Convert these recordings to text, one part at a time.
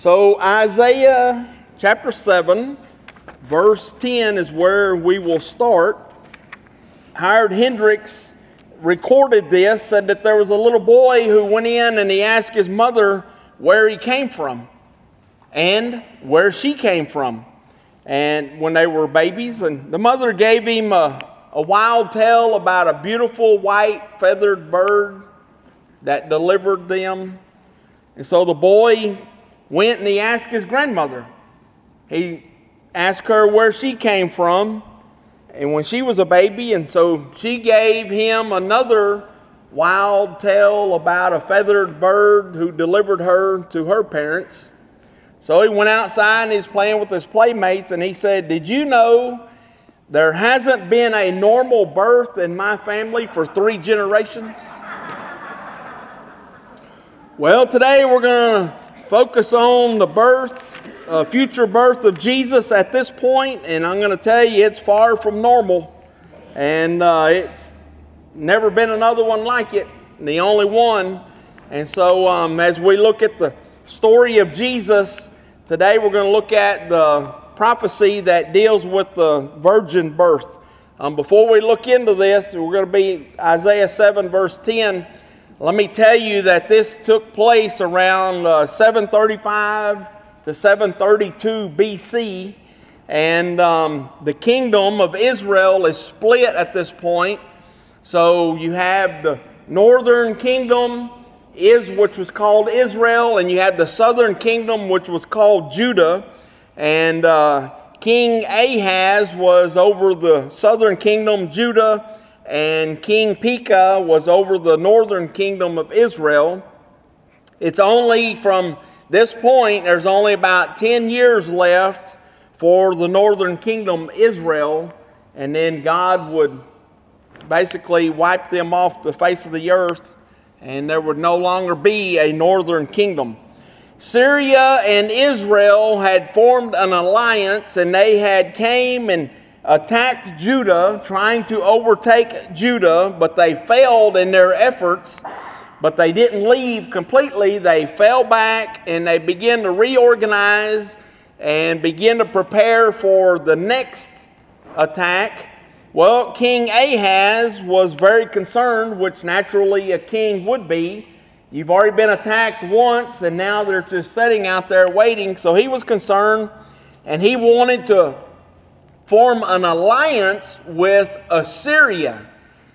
So Isaiah chapter 7, verse 10 is where we will start. Howard Hendricks recorded this, said that there was a little boy who went in and he asked his mother where he came from and where she came from. And when they were babies, and the mother gave him a wild tale about a beautiful white feathered bird that delivered them. And so the boy went and he asked his grandmother. He asked her where she came from and when she was a baby, and so she gave him another wild tale about a feathered bird who delivered her to her parents. So he went outside and he was playing with his playmates, and he said, "Did you know there hasn't been a normal birth in my family for 3 generations?" Well, today we're going to focus on the future birth of Jesus at this point, and I'm going to tell you it's far from normal, and it's never been another one like it, the only one. And so as we look at the story of Jesus, today we're going to look at the prophecy that deals with the virgin birth. Before we look into this, we're going to be Isaiah 7 verse 10. Let me tell you that this took place around 735 to 732 BC, and the kingdom of Israel is split at this point. So you have the northern kingdom, which was called Israel, and you had the southern kingdom, which was called Judah. And King Ahaz was over the southern kingdom, Judah, and King Pekah was over the northern kingdom of Israel. It's only from this point, there's only about 10 years left for the northern kingdom, Israel, and then God would basically wipe them off the face of the earth, and there would no longer be a northern kingdom. Syria and Israel had formed an alliance, and they had came and attacked Judah, trying to overtake Judah, but they failed in their efforts. But they didn't leave completely. They fell back and they began to reorganize and begin to prepare for the next attack. Well, King Ahaz was very concerned, which naturally a king would be. You've already been attacked once, and now they're just sitting out there waiting. So he was concerned, and he wanted to form an alliance with Assyria.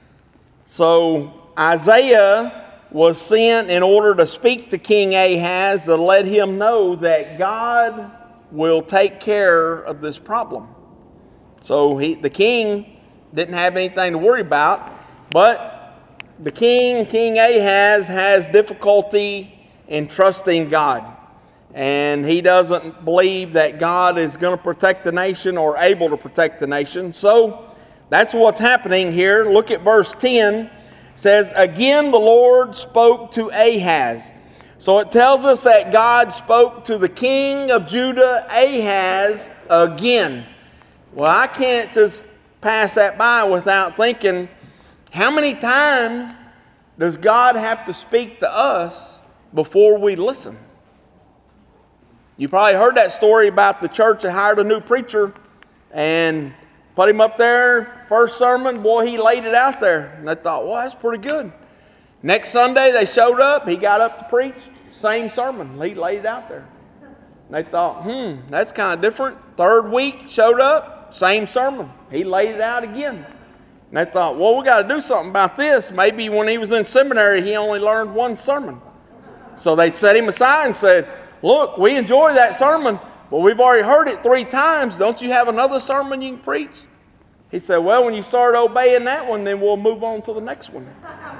So Isaiah was sent in order to speak to King Ahaz to let him know that God will take care of this problem. So the king didn't have anything to worry about, but the King Ahaz, has difficulty in trusting God. And he doesn't believe that God is going to protect the nation or able to protect the nation. So that's what's happening here. Look at verse 10. It says, "Again the Lord spoke to Ahaz." So it tells us that God spoke to the king of Judah, Ahaz, again. Well, I can't just pass that by without thinking, how many times does God have to speak to us before we listen? You probably heard that story about the church that hired a new preacher and put him up there. First sermon, boy, he laid it out there. And they thought, well, that's pretty good. Next Sunday, they showed up. He got up to preach. Same sermon. He laid it out there. And they thought, that's kind of different. Third week, showed up. Same sermon. He laid it out again. And they thought, well, we got to do something about this. Maybe when he was in seminary, he only learned one sermon. So they set him aside and said, look, we enjoy that sermon, but we've already heard it 3 times. Don't you have another sermon you can preach? He said, well, when you start obeying that one, then we'll move on to the next one.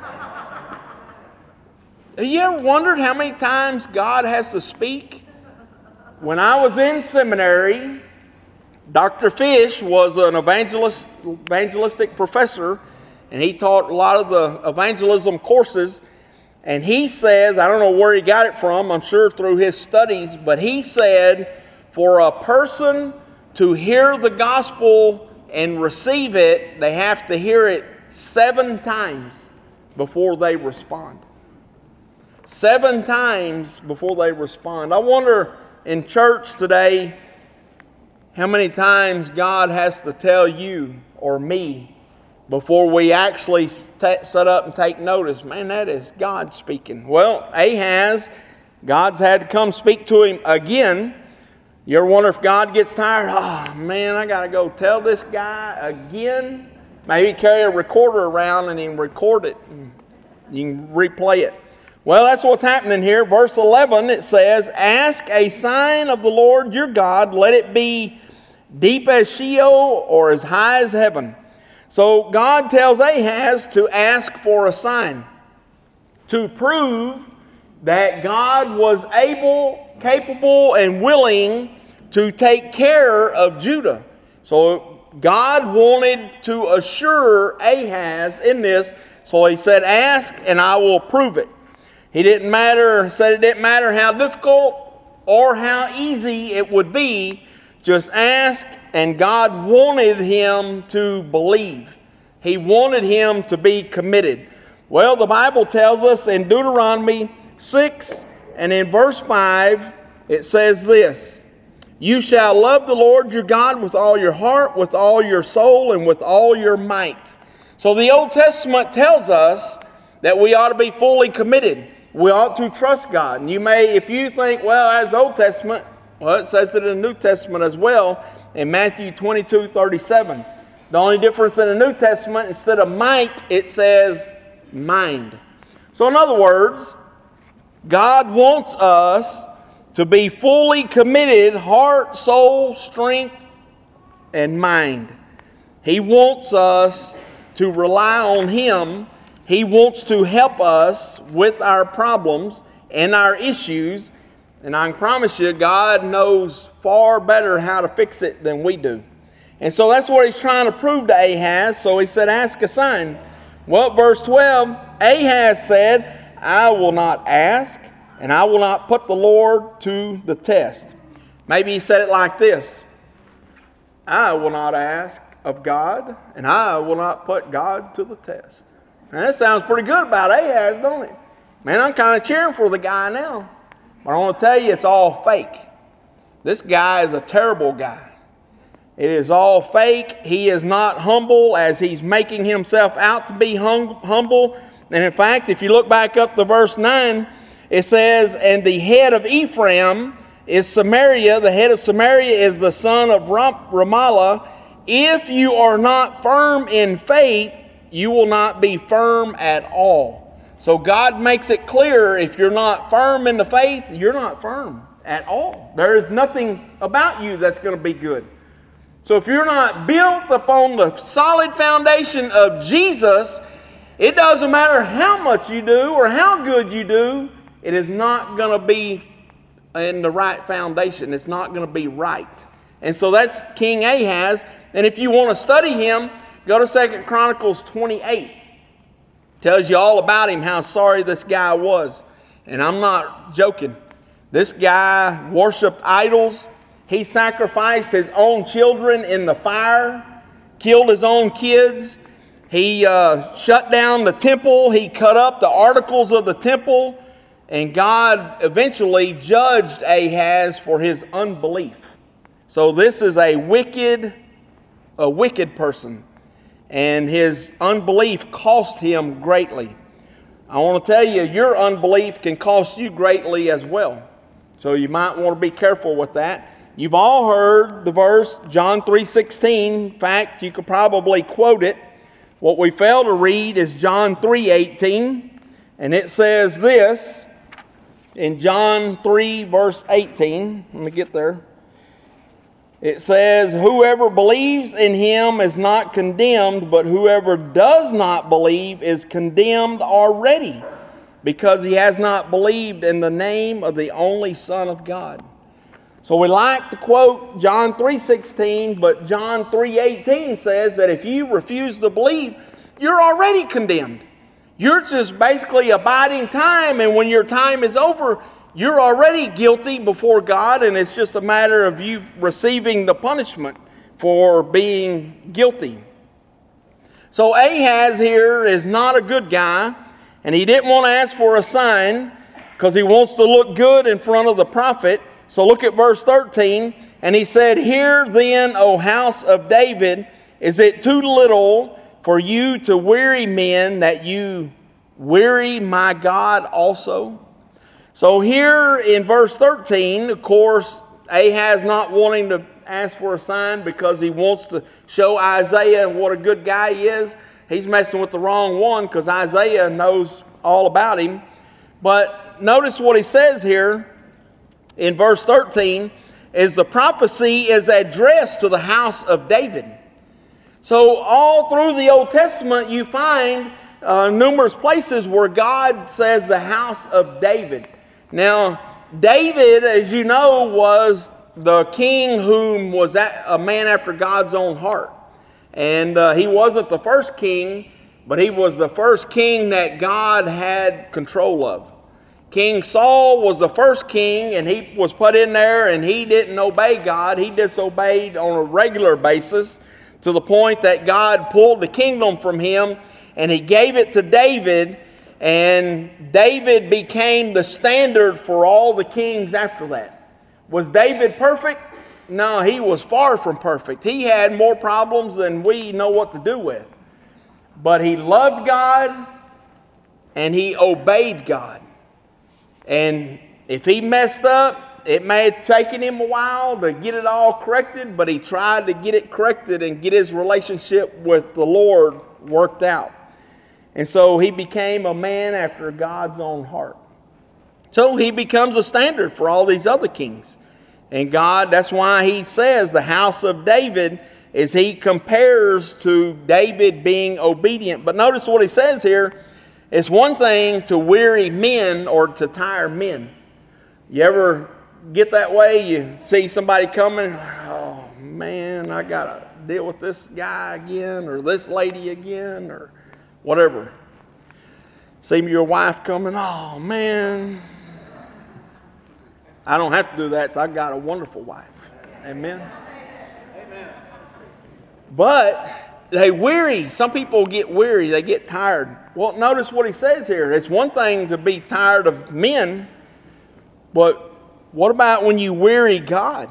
Have you ever wondered how many times God has to speak? When I was in seminary, Dr. Fish was an evangelistic professor, and he taught a lot of the evangelism courses. And he says, I don't know where he got it from, I'm sure through his studies, but he said, for a person to hear the gospel and receive it, they have to hear it 7 times before they respond. 7 times before they respond. I wonder in church today how many times God has to tell you or me before we actually set up and take notice. Man, that is God speaking. Well, Ahaz, God's had to come speak to him again. You ever wonder if God gets tired? Oh, man, I got to go tell this guy again. Maybe carry a recorder around and he can record it. You can replay it. Well, that's what's happening here. Verse 11, it says, "Ask a sign of the Lord your God. Let it be deep as Sheol or as high as heaven." So God tells Ahaz to ask for a sign to prove that God was able, capable, and willing to take care of Judah. So God wanted to assure Ahaz in this, so he said, "Ask and I will prove it." Said it didn't matter how difficult or how easy it would be, just ask, and God wanted him to believe. He wanted him to be committed. Well, the Bible tells us in Deuteronomy 6 and in verse 5, it says this, "You shall love the Lord your God with all your heart, with all your soul, and with all your might." So the Old Testament tells us that we ought to be fully committed. We ought to trust God. And you may, if you think, well, that's Old Testament, well, it says it in the New Testament as well in Matthew 22:37. The only difference in the New Testament, instead of might, it says mind. So in other words, God wants us to be fully committed, heart, soul, strength, and mind. He wants us to rely on Him. He wants to help us with our problems and our issues. And I can promise you, God knows far better how to fix it than we do. And so that's what he's trying to prove to Ahaz. So he said, ask a sign. Well, verse 12, Ahaz said, "I will not ask, and I will not put the Lord to the test." Maybe he said it like this: "I will not ask of God, and I will not put God to the test." Now, that sounds pretty good about Ahaz, don't it? Man, I'm kind of cheering for the guy now. But I want to tell you, it's all fake. This guy is a terrible guy. It is all fake. He is not humble as he's making himself out to be humble. And in fact, if you look back up to verse 9, it says, "And the head of Ephraim is Samaria. The head of Samaria is the son of Ramallah. If you are not firm in faith, you will not be firm at all." So God makes it clear, if you're not firm in the faith, you're not firm at all. There is nothing about you that's going to be good. So if you're not built upon the solid foundation of Jesus, it doesn't matter how much you do or how good you do, it is not going to be in the right foundation. It's not going to be right. And so that's King Ahaz. And if you want to study him, go to 2 Chronicles 28. Tells you all about him, how sorry this guy was. And I'm not joking. This guy worshiped idols. He sacrificed his own children in the fire, killed his own kids. He shut down the temple. He cut up the articles of the temple. And God eventually judged Ahaz for his unbelief. So this is a wicked person. And his unbelief cost him greatly. I want to tell you, your unbelief can cost you greatly as well. So you might want to be careful with that. You've all heard the verse, John 3:16. In fact, you could probably quote it. What we fail to read is John 3:18. And it says this in John 3 verse 18. Let me get there. It says, "Whoever believes in him is not condemned, but whoever does not believe is condemned already, because he has not believed in the name of the only Son of God." So we like to quote John 3:16, but John 3:18 says that if you refuse to believe, you're already condemned. You're just basically abiding time, and when your time is over, you're already guilty before God, and it's just a matter of you receiving the punishment for being guilty. So Ahaz here is not a good guy, and he didn't want to ask for a sign. because he wants to look good in front of the prophet. So look at verse 13. And he said, "Hear then, O house of David, is it too little for you to weary men that you weary my God also?" So here in verse 13, of course, Ahaz not wanting to ask for a sign because he wants to show Isaiah what a good guy he is. He's messing with the wrong one because Isaiah knows all about him. But notice what he says here in verse 13 is the prophecy is addressed to the house of David. So all through the Old Testament you find numerous places where God says the house of David. Now, David, as you know, was the king whom was a man after God's own heart. And he wasn't the first king, but he was the first king that God had control of. King Saul was the first king, and he was put in there, and he didn't obey God. He disobeyed on a regular basis to the point that God pulled the kingdom from him, and he gave it to David. And David became the standard for all the kings after that. Was David perfect? No, he was far from perfect. He had more problems than we know what to do with. But he loved God and he obeyed God. And if he messed up, it may have taken him a while to get it all corrected, but he tried to get it corrected and get his relationship with the Lord worked out. And so he became a man after God's own heart. So he becomes a standard for all these other kings. And God, that's why he says the house of David, is he compares to David being obedient. But notice what he says here. It's one thing to weary men or to tire men. You ever get that way? You see somebody coming, oh man, I got to deal with this guy again or this lady again or whatever. See your wife coming, oh man. I don't have to do that, so I've got a wonderful wife. Amen. Amen. But they weary. Some people get weary. They get tired. Well, notice what he says here. It's one thing to be tired of men, but what about when you weary God?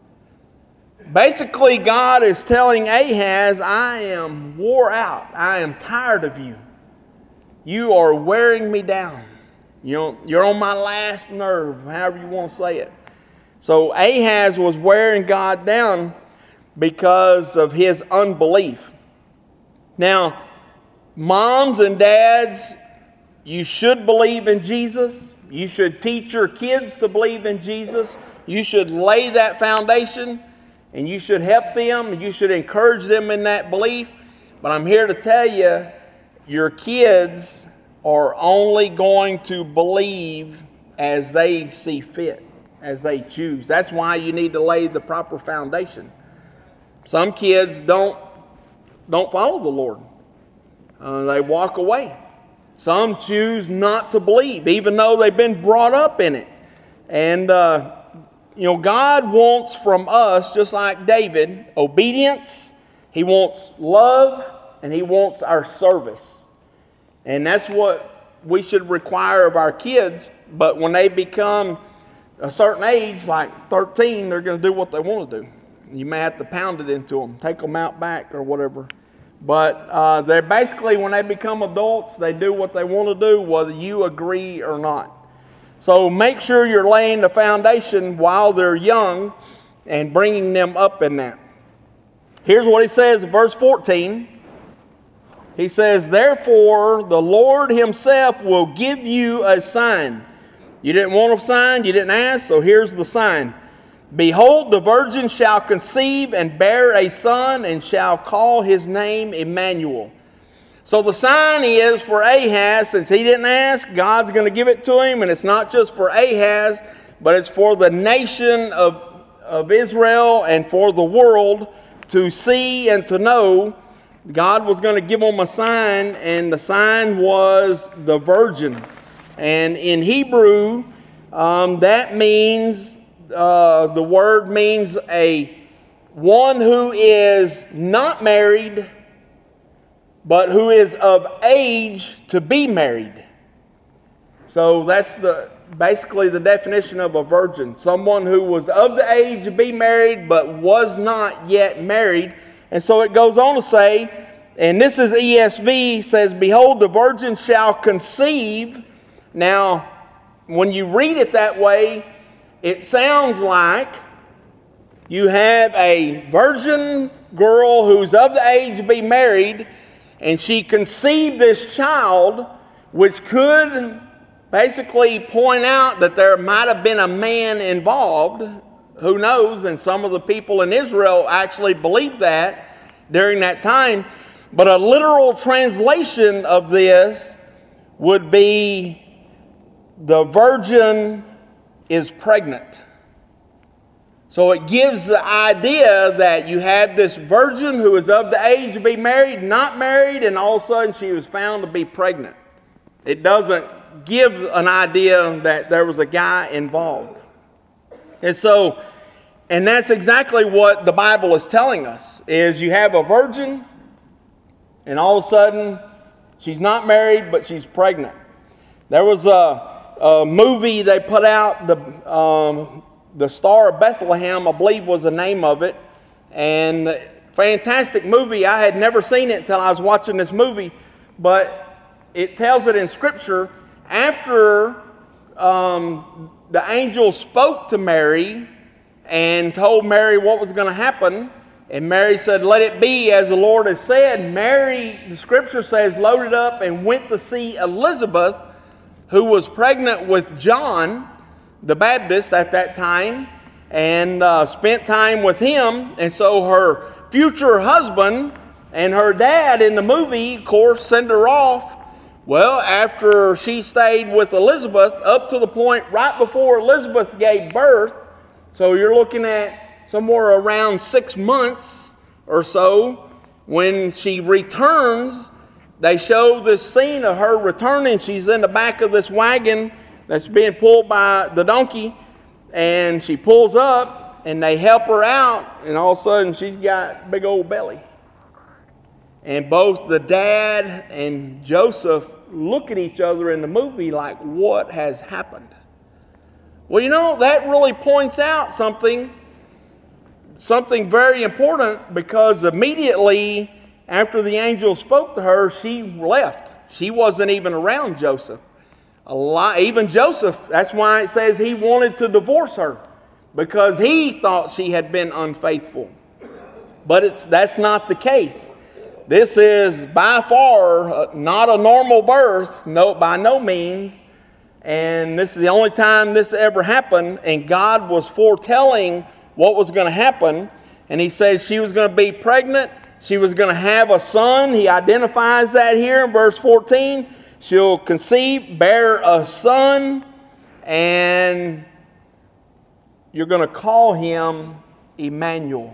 Basically, God is telling Ahaz, I am wore out. I am tired of you. You are wearing me down. You're on my last nerve, however you want to say it. So Ahaz was wearing God down because of his unbelief. Now, moms and dads, you should believe in Jesus. You should teach your kids to believe in Jesus. You should lay that foundation, and you should help them, and you should encourage them in that belief. But I'm here to tell you, your kids are only going to believe as they see fit, as they choose. That's why you need to lay the proper foundation. Some kids don't follow the Lord. They walk away. Some choose not to believe, even though they've been brought up in it. And, God wants from us, just like David, obedience. He wants love, and he wants our service. And that's what we should require of our kids. But when they become a certain age, like 13, they're going to do what they want to do. You may have to pound it into them, take them out back or whatever. But they're basically, when they become adults, they do what they want to do, whether you agree or not. So make sure you're laying the foundation while they're young and bringing them up in that. Here's what he says in verse 14. He says, therefore, the Lord himself will give you a sign. You didn't want a sign, you didn't ask, so here's the sign. Behold, the virgin shall conceive and bear a son, and shall call his name Emmanuel. So the sign is for Ahaz, since he didn't ask, God's going to give it to him, and it's not just for Ahaz, but it's for the nation of Israel and for the world to see and to know. God was going to give them a sign, and the sign was the virgin. And in Hebrew, that means, the word means one who is not married, but who is of age to be married. So that's basically the definition of a virgin. Someone who was of the age to be married but was not yet married. And so it goes on to say, and this is ESV, says, "Behold, the virgin shall conceive." Now, when you read it that way, it sounds like you have a virgin girl who's of the age to be married, and she conceived this child, which could basically point out that there might have been a man involved. Who knows? And some of the people in Israel actually believed that during that time. But a literal translation of this would be, the virgin is pregnant. So it gives the idea that you have this virgin who is of the age to be married, not married, and all of a sudden she was found to be pregnant. It doesn't give an idea that there was a guy involved. And that's exactly what the Bible is telling us, is you have a virgin, and all of a sudden she's not married, but she's pregnant. There was a movie they put out, the Star of Bethlehem, I believe was the name of it. And fantastic movie. I had never seen it until I was watching this movie. But it tells it in Scripture. After the angel spoke to Mary and told Mary what was going to happen, and Mary said, "Let it be as the Lord has said," Mary, the Scripture says, loaded up and went to see Elizabeth, who was pregnant with John the Baptist at that time, and spent time with him. And so her future husband and her dad in the movie, of course, send her off. Well, after she stayed with Elizabeth up to the point right before Elizabeth gave birth, so you're looking at somewhere around 6 months or so, when she returns, they show this scene of her returning. She's in the back of this wagon that's being pulled by the donkey, and she pulls up, and they help her out, and all of a sudden she's got a big old belly. And both the dad and Joseph look at each other in the movie like, what has happened? Well, you know, that really points out something very important, because immediately after the angel spoke to her, she left. She wasn't even around Joseph. Even Joseph, that's why it says he wanted to divorce her, because he thought she had been unfaithful. But that's not the case. This is by far not a normal birth, by no means. And this is the only time this ever happened. And God was foretelling what was going to happen. And he said she was going to be pregnant. She was going to have a son. He identifies that here in verse 14. She'll conceive, bear a son, and you're going to call him Emmanuel.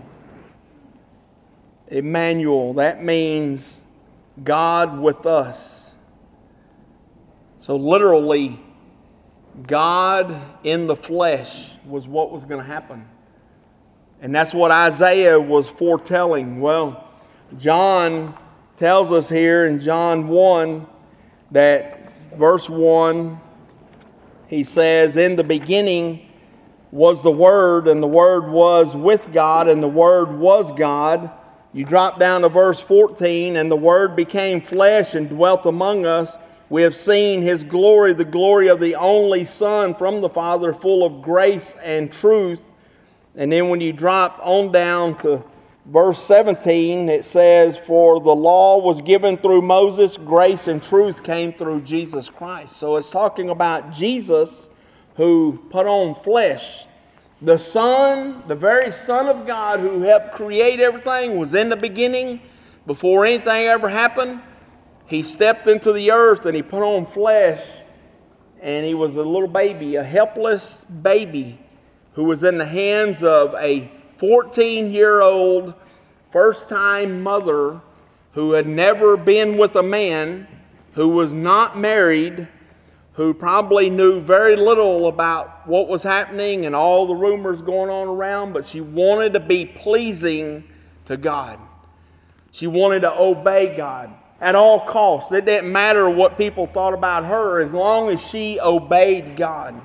Emmanuel, that means God with us. So literally, God in the flesh was what was going to happen. And that's what Isaiah was foretelling. Well, John tells us here in John 1 that verse 1, he says, "In the beginning was the Word, and the Word was with God, and the Word was God." You drop down to verse 14, "And the Word became flesh and dwelt among us. We have seen His glory, the glory of the only Son from the Father, full of grace and truth." And then when you drop on down to verse 17, it says, "For the law was given through Moses, grace and truth came through Jesus Christ." So it's talking about Jesus who put on flesh. The Son, the very Son of God who helped create everything, was in the beginning before anything ever happened. He stepped into the earth and He put on flesh, and He was a little baby, a helpless baby who was in the hands of a 14-year-old first-time mother who had never been with a man, who was not married, who probably knew very little about what was happening and all the rumors going on around, but she wanted to be pleasing to God. She wanted to obey God. at all costs. It didn't matter what people thought about her as long as she obeyed God.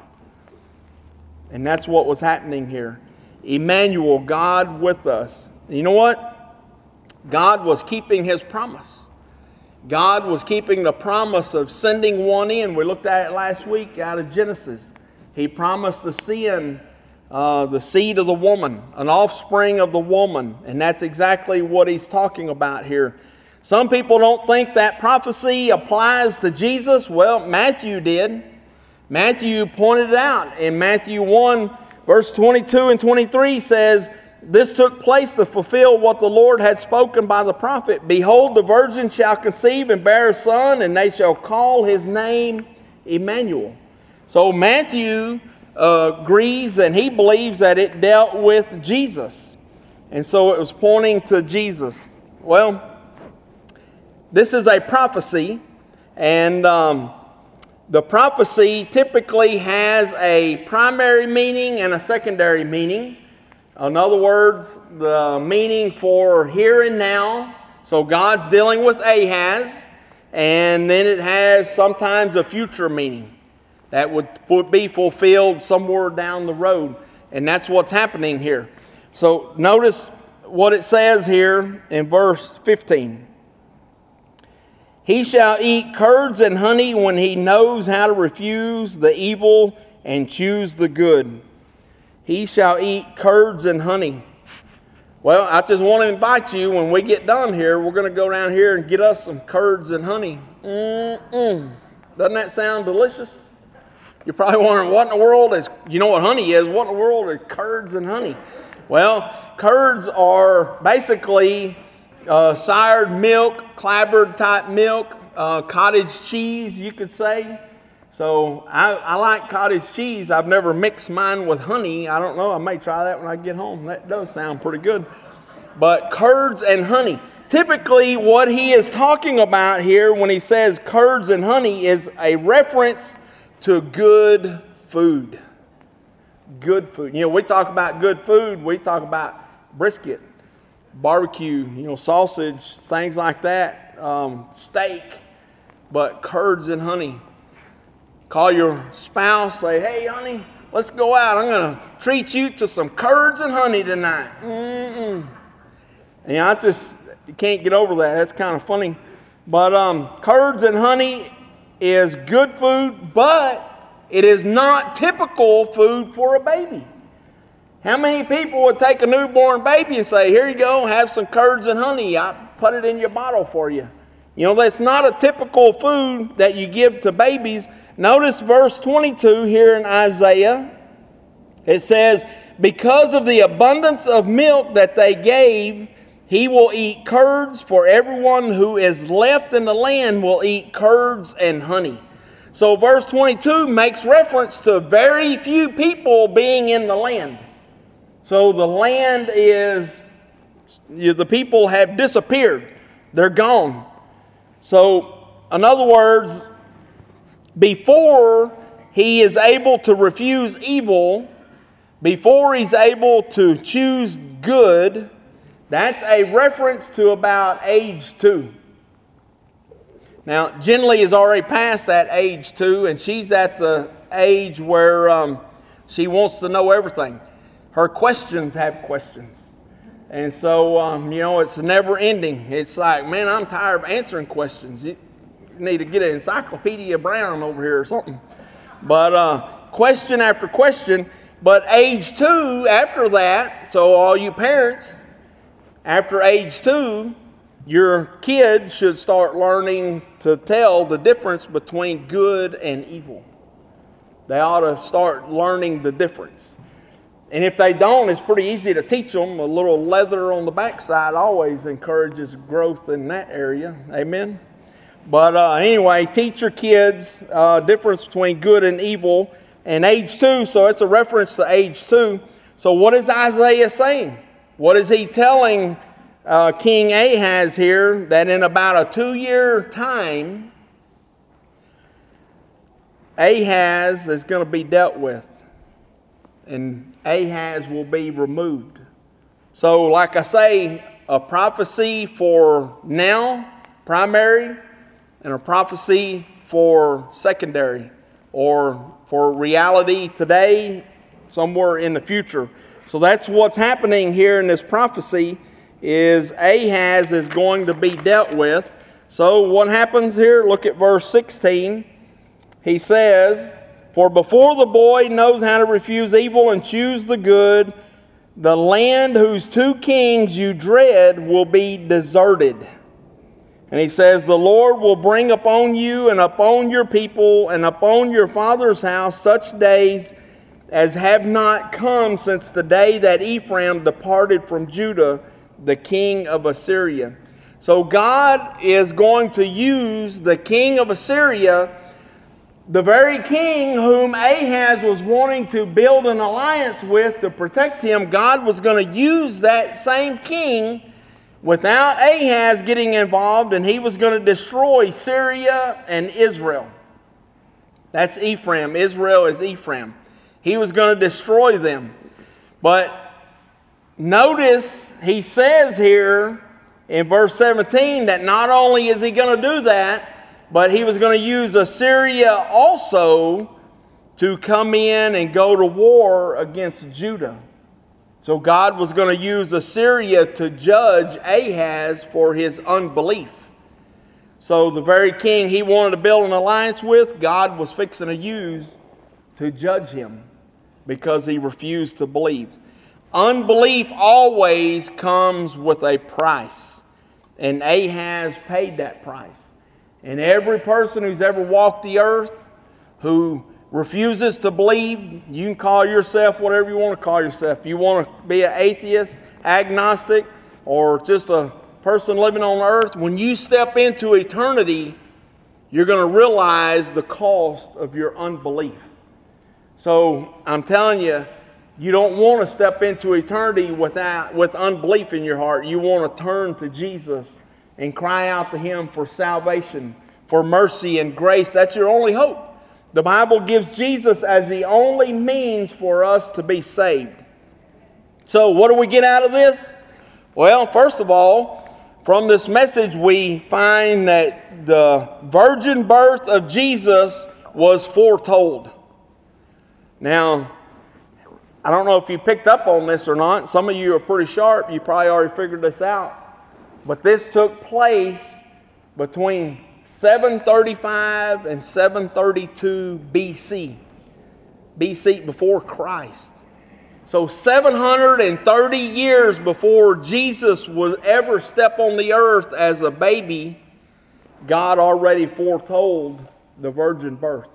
And that's what was happening here. Emmanuel, God with us. You know what? God was keeping His promise. God was keeping the promise of sending one in. We looked at it last week out of Genesis. He promised to send the seed of the woman, an offspring of the woman. And that's exactly what He's talking about here. Some people don't think that prophecy applies to Jesus. Well, Matthew did. Matthew pointed it out. In Matthew 1, verse 22 and 23 says, "This took place to fulfill what the Lord had spoken by the prophet. Behold, the virgin shall conceive and bear a son, and they shall call his name Emmanuel." So Matthew agrees, and he believes that it dealt with Jesus. And so it was pointing to Jesus. Well, this is a prophecy, and the prophecy typically has a primary meaning and a secondary meaning. In other words, the meaning for here and now. So God's dealing with Ahaz, and then it has sometimes a future meaning that would be fulfilled somewhere down the road. And that's what's happening here. So notice what it says here in verse 15. "He shall eat curds and honey when he knows how to refuse the evil and choose the good." He shall eat curds and honey. Well, I just want to invite you, when we get done here, we're going to go down here and get us some curds and honey. Doesn't that sound delicious? You're probably wondering, what in the world is, you know what honey is, what in the world is curds and honey? Well, curds are basically sired milk, clabbered type milk, cottage cheese, you could say. So I like cottage cheese. I've never mixed mine with honey. I don't know. I may try that when I get home. That does sound pretty good. But curds and honey. Typically what he is talking about here when he says curds and honey is a reference to good food. Good food. You know, we talk about good food. We talk about brisket, barbecue, sausage, things like that, steak. But curds and honey. Call your spouse, say, "Hey, honey, let's go out. I'm going to treat you to some curds and honey tonight." And I just can't get over that. That's kind of funny. But curds and honey is good food, but it is not typical food for a baby. How many people would take a newborn baby and say, "Here you go, have some curds and honey. I put it in your bottle for you"? That's not a typical food that you give to babies. Notice verse 22 here in Isaiah. It says, "Because of the abundance of milk that they gave, he will eat curds, for everyone who is left in the land will eat curds and honey." So verse 22 makes reference to very few people being in the land. So the land is, the people have disappeared. They're gone. So, in other words, before he is able to refuse evil, before he's able to choose good, that's a reference to about age 2. Now, Jenley is already past that age 2, and she's at the age where she wants to know everything. Her questions have questions. And so, it's never ending. It's like, man, I'm tired of answering questions. You need to get an Encyclopedia Brown over here or something. But question after question. But age 2, after that, so all you parents, after age 2, your kid should start learning to tell the difference between good and evil. They ought to start learning the difference. And if they don't, it's pretty easy to teach them. A little leather on the backside always encourages growth in that area. Amen? But anyway, teach your kids difference between good and evil. And age 2, so it's a reference to age 2. So what is Isaiah saying? What is he telling King Ahaz here? That in about a 2-year time, Ahaz is going to be dealt with. And Ahaz will be removed. So like I say, a prophecy for now, primary and a prophecy for secondary, or for reality today, somewhere in the future. So that's what's happening here in this prophecy, is Ahaz is going to be dealt with. So what happens here? Look at verse 16. He says, "For before the boy knows how to refuse evil and choose the good, the land whose two kings you dread will be deserted." And he says, "The Lord will bring upon you and upon your people and upon your father's house such days as have not come since the day that Ephraim departed from Judah, the king of Assyria." So God is going to use the king of Assyria, the very king whom Ahaz was wanting to build an alliance with to protect him. God was going to use that same king without Ahaz getting involved, and he was going to destroy Syria and Israel. That's Ephraim. Israel is Ephraim. He was going to destroy them. But notice he says here in verse 17 that not only is he going to do that, but he was going to use Assyria also to come in and go to war against Judah. So God was going to use Assyria to judge Ahaz for his unbelief. So the very king he wanted to build an alliance with, God was fixing to use to judge him because he refused to believe. Unbelief always comes with a price, and Ahaz paid that price. And every person who's ever walked the earth who refuses to believe, you can call yourself whatever you want to call yourself. If you want to be an atheist, agnostic, or just a person living on earth, when you step into eternity, you're going to realize the cost of your unbelief. So I'm telling you, you don't want to step into eternity with unbelief in your heart. You want to turn to Jesus and cry out to Him for salvation, for mercy and grace. That's your only hope. The Bible gives Jesus as the only means for us to be saved. So what do we get out of this? Well, first of all, from this message we find that the virgin birth of Jesus was foretold. Now, I don't know if you picked up on this or not. Some of you are pretty sharp. You probably already figured this out. But this took place between 735 and 732 BC. BC, before Christ. So 730 years before Jesus would ever step on the earth as a baby, God already foretold the virgin birth.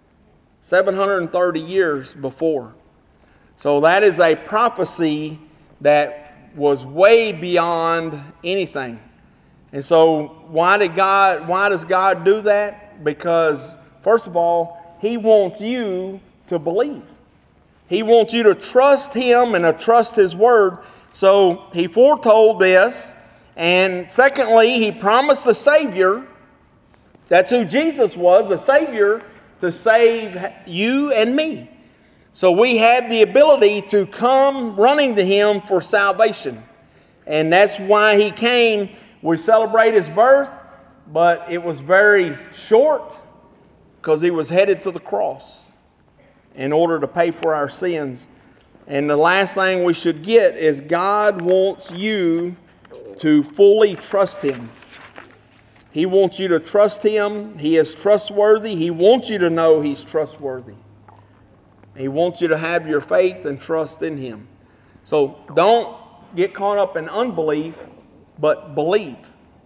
730 years before. So that is a prophecy that was way beyond anything. And so why does God do that? Because, first of all, He wants you to believe. He wants you to trust Him and to trust His Word. So He foretold this. And secondly, He promised the Savior. That's who Jesus was, the Savior, to save you and me. So we have the ability to come running to Him for salvation. And that's why He came. We celebrate His birth, but it was very short because He was headed to the cross in order to pay for our sins. And the last thing we should get is God wants you to fully trust Him. He wants you to trust Him. He is trustworthy. He wants you to know He's trustworthy. He wants you to have your faith and trust in Him. So don't get caught up in unbelief, but believe.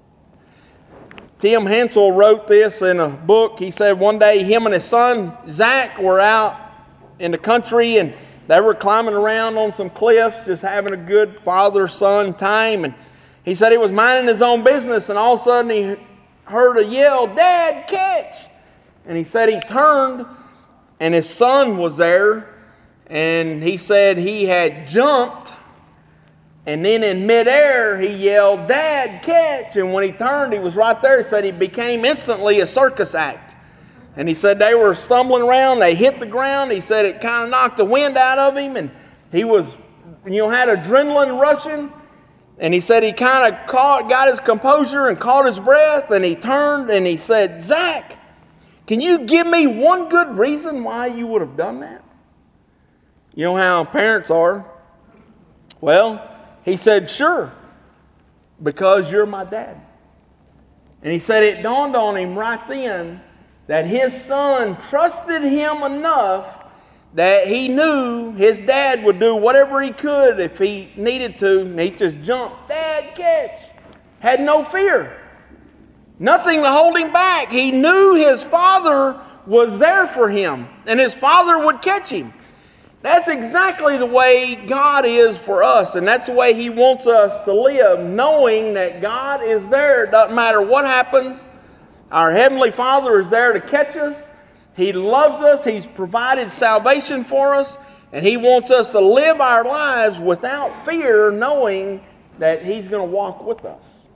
Tim Hansel wrote this in a book. He said one day him and his son Zach were out in the country and they were climbing around on some cliffs, just having a good father-son time. And he said he was minding his own business, and all of a sudden he heard a yell, "Dad, catch!" And he said he turned, and his son was there, and he said he had jumped, and then in midair he yelled, "Dad, catch!" And when he turned, he was right there. He said he became instantly a circus act. And he said they were stumbling around, they hit the ground. He said it kind of knocked the wind out of him, and he was, had adrenaline rushing. And he said he kind of got his composure and caught his breath, and he turned and he said, "Zach, can you give me one good reason why you would have done that?" You know how parents are. Well, he said, "Sure, because you're my dad." And he said it dawned on him right then that his son trusted him enough that he knew his dad would do whatever he could if he needed to. And he just jumped, "Dad, catch." Had no fear. Nothing to hold him back. He knew his father was there for him, and his father would catch him. That's exactly the way God is for us, and that's the way He wants us to live, knowing that God is there. It doesn't matter what happens. Our Heavenly Father is there to catch us. He loves us. He's provided salvation for us, and He wants us to live our lives without fear, knowing that He's going to walk with us.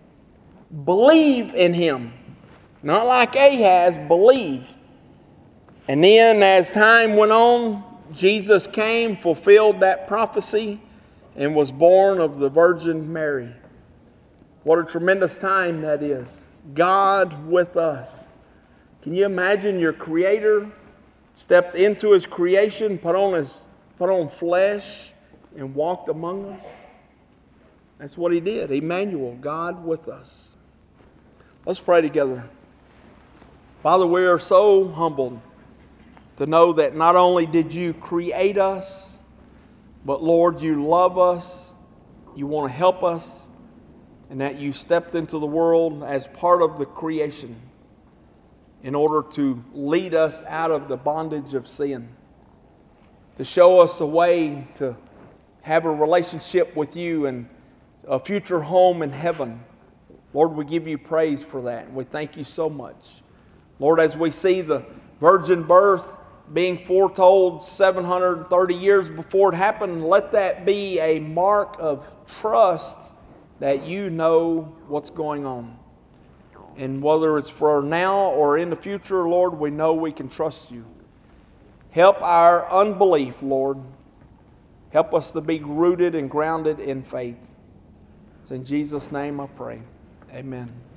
Believe in Him. Not like Ahaz, believe. And then as time went on, Jesus came, fulfilled that prophecy, and was born of the Virgin Mary. What a tremendous time that is. God with us. Can you imagine your Creator stepped into His creation, put on flesh, and walked among us? That's what He did. Emmanuel, God with us. Let's pray together. Father, we are so humbled to know that not only did You create us, but Lord, You love us, You want to help us, and that You stepped into the world as part of the creation in order to lead us out of the bondage of sin, to show us the way to have a relationship with You and a future home in heaven. Lord, we give You praise for that, and we thank You so much. Lord, as we see the virgin birth being foretold 730 years before it happened, let that be a mark of trust that You know what's going on. And whether it's for now or in the future, Lord, we know we can trust You. Help our unbelief, Lord. Help us to be rooted and grounded in faith. It's in Jesus' name I pray. Amen.